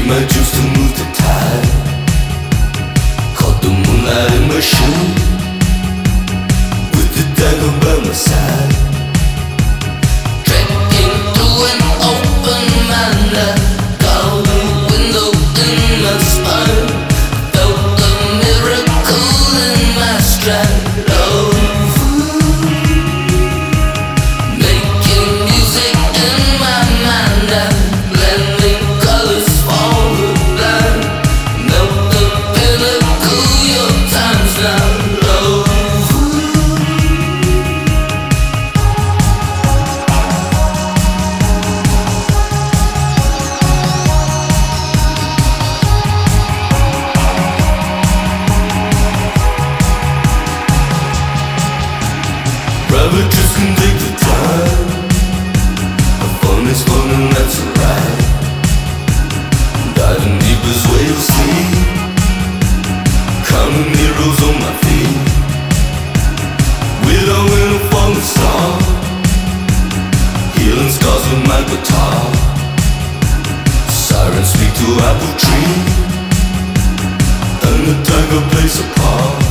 my juice to move the tide. Caught the moonlight in my shoe, with the dagger by my side. Trekking through an open mind, got a window in my spine. Felt the miracle in my stride. Private just can take the time. Fun is fun and that's alright. Diving deep is whale sea. Counting heroes on my feet. Without a falling star. Healing scars with my guitar. Sirens speak to apple tree. And the tiger plays a part.